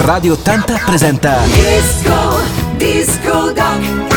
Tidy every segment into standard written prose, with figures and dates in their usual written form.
Radio 80 presenta Disco Doc.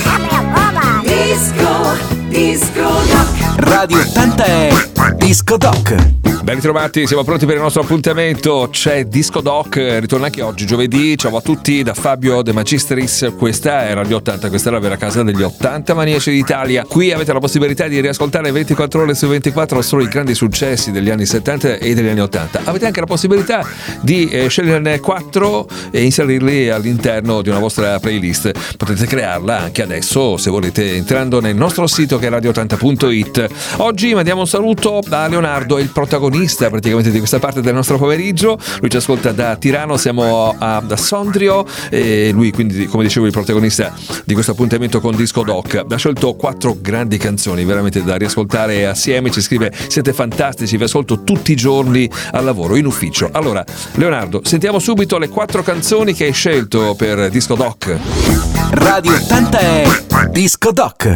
Disco Doc. Radio 80 è Disco Doc. Ben ritrovati, siamo pronti per il nostro appuntamento. C'è Disco Doc, ritorna anche oggi giovedì. Ciao a tutti da Fabio De Magistris. Questa è Radio 80, questa è la vera casa degli 80 maniaci d'Italia. Qui avete la possibilità di riascoltare 24 ore su 24 solo i grandi successi degli anni 70 e degli anni 80. Avete anche la possibilità di sceglierne 4 e inserirli all'interno di una vostra playlist. Potete crearla anche adesso se volete, entrando nel nostro sito che è radio80.it. Oggi mandiamo un saluto a Leonardo, il protagonista praticamente di questa parte del nostro pomeriggio. Lui ci ascolta da Tirano, siamo da Sondrio e lui quindi, come dicevo, il protagonista di questo appuntamento con Disco Doc. Ha scelto 4 grandi canzoni veramente da riascoltare assieme. Ci scrive: siete fantastici, vi ascolto tutti i giorni al lavoro, in ufficio. Allora Leonardo, sentiamo subito le 4 canzoni che hai scelto per Disco Doc. Radio 80 è Disco Doc.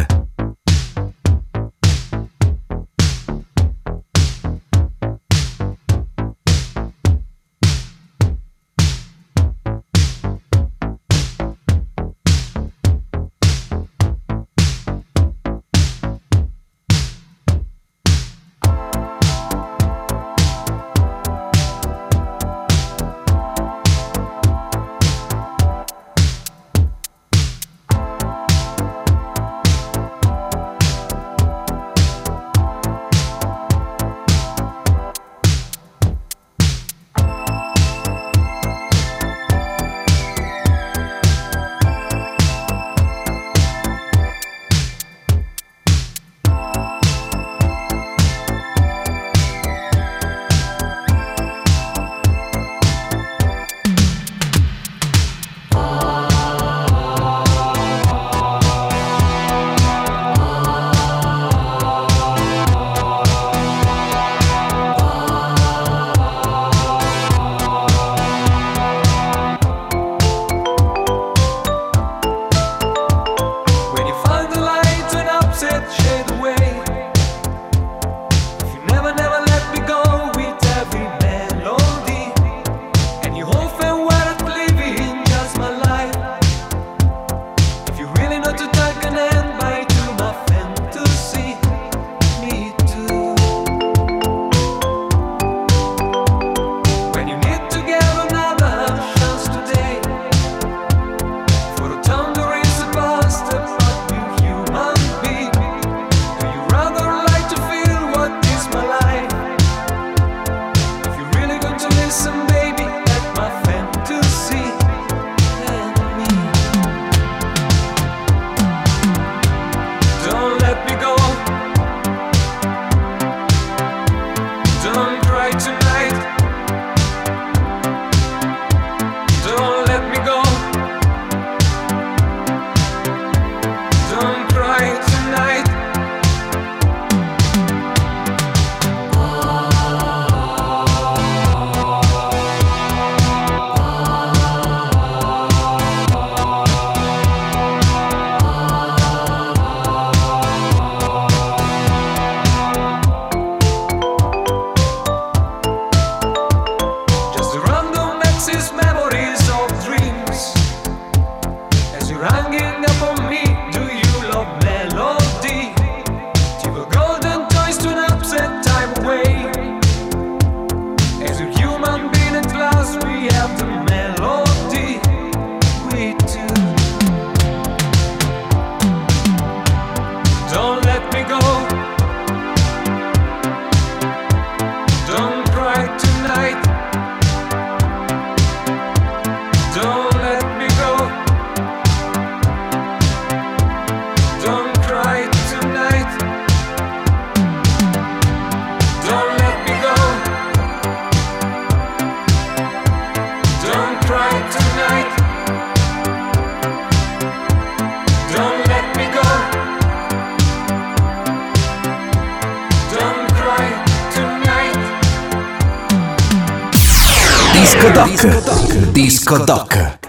Disco Doc. Disco Doc.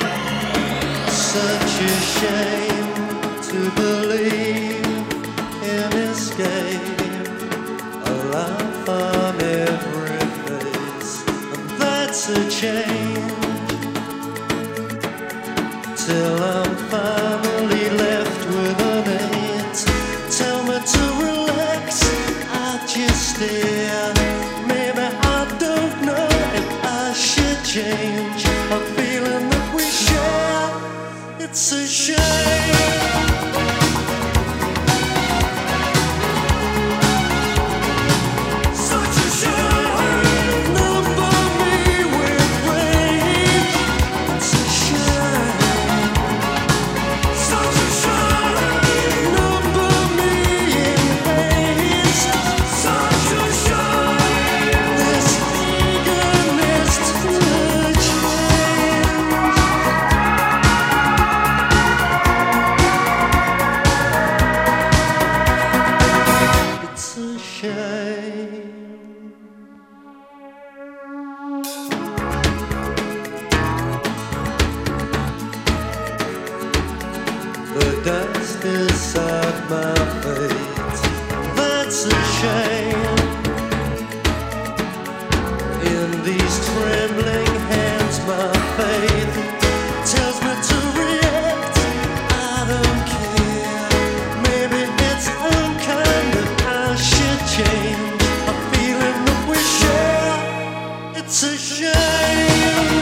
Such a shame to believe escape. A laugh on every face, and that's a change. Till I'm finally left with an eight. Tell me to relax, I just stare. Maybe I don't know if I should change. A feeling that we share, it's a shame. The dust inside my face, that's a shame. In these trembling hands, my faith tells me to react. I don't care. Maybe it's unkind that I should change. A feeling that we share, it's a shame.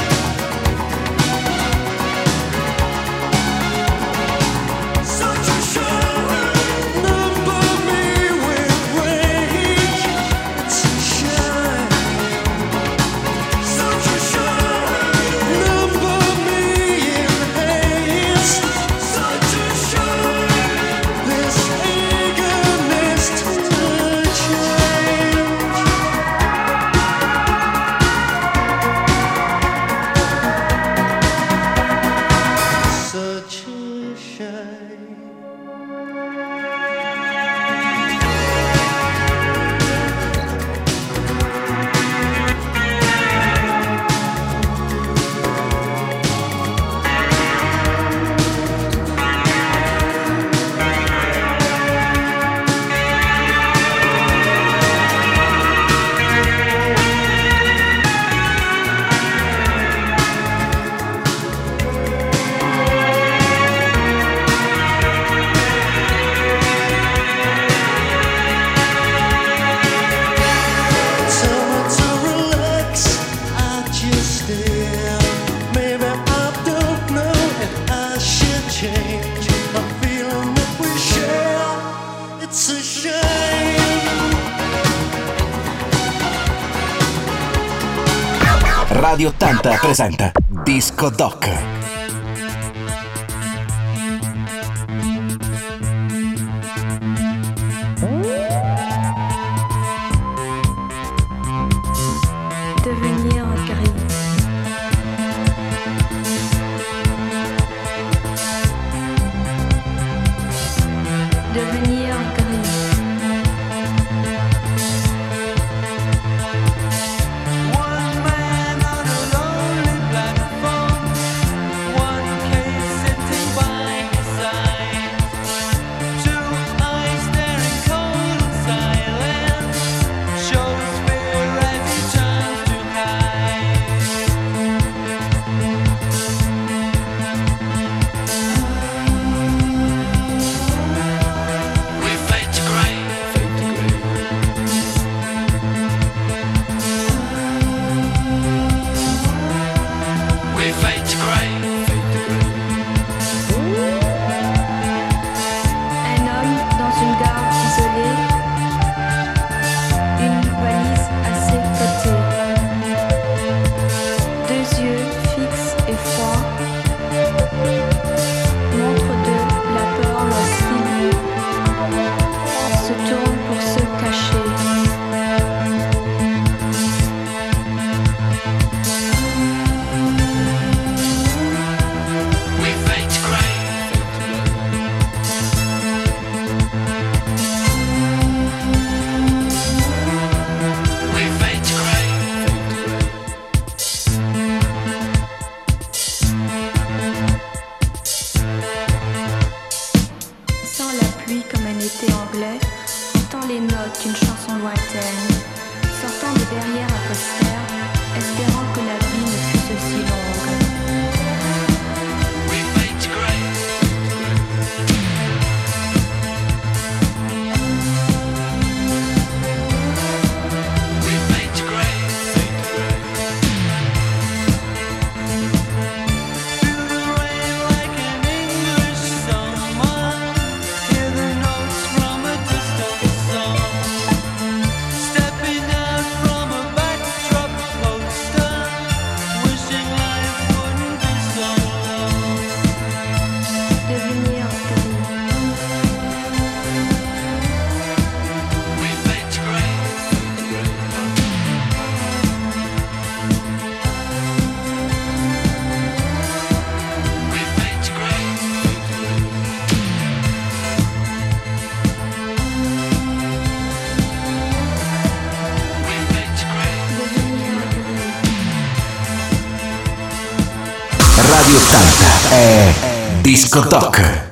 Radio 80 presenta Disco Doc. Devenir gris. Devenir gris. We aujourd'hui comme un été anglais, entend les notes d'une chanson lointaine, sortant de derrière un poster, espérant que la vie ne fût aussi longue. Radio 80 è Disco Doc.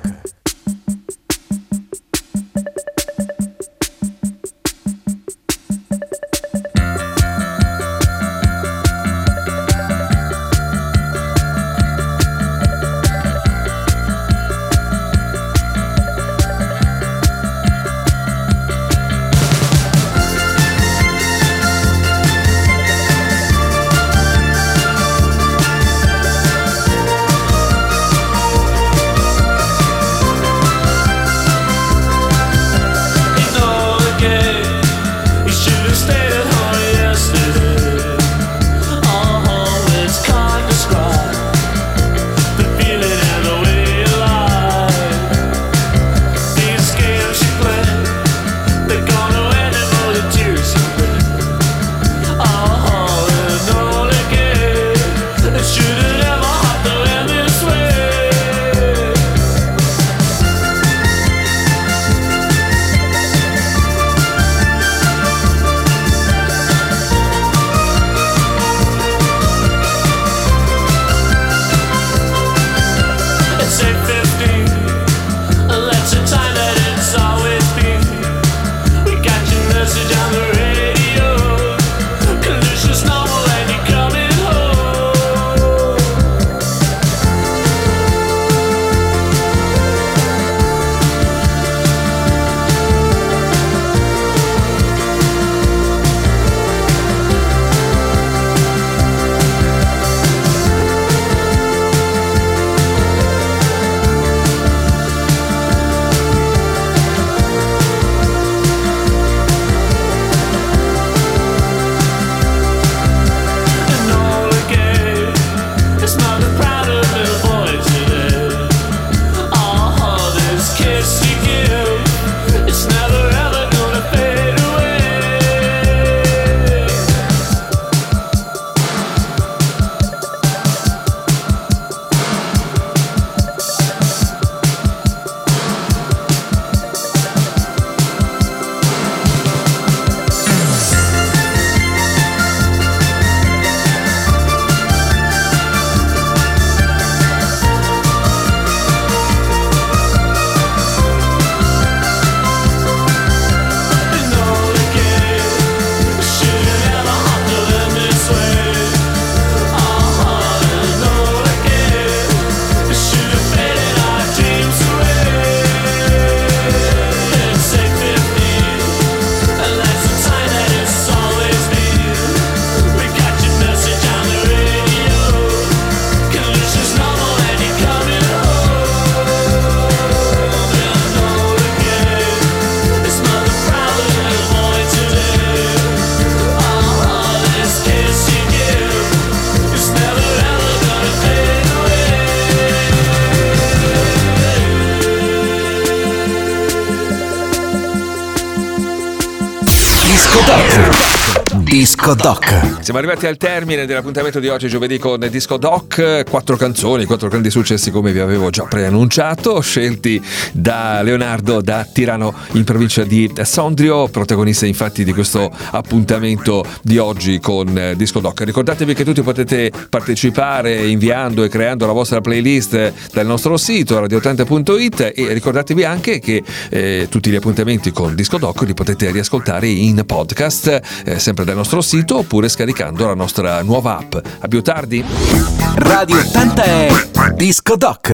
Disco Doc. Siamo arrivati al termine dell'appuntamento di oggi, giovedì, con Disco Doc. 4 canzoni, 4 grandi successi, come vi avevo già preannunciato, scelti da Leonardo da Tirano, in provincia di Sondrio, protagonista infatti di questo appuntamento di oggi con Disco Doc. Ricordatevi che tutti potete partecipare inviando e creando la vostra playlist dal nostro sito radio80.it, e ricordatevi anche che tutti gli appuntamenti con Disco Doc li potete riascoltare in podcast, sempre dal nostro sito, oppure scaricando la nostra nuova app. A più tardi. Radio 80 è Disco Doc.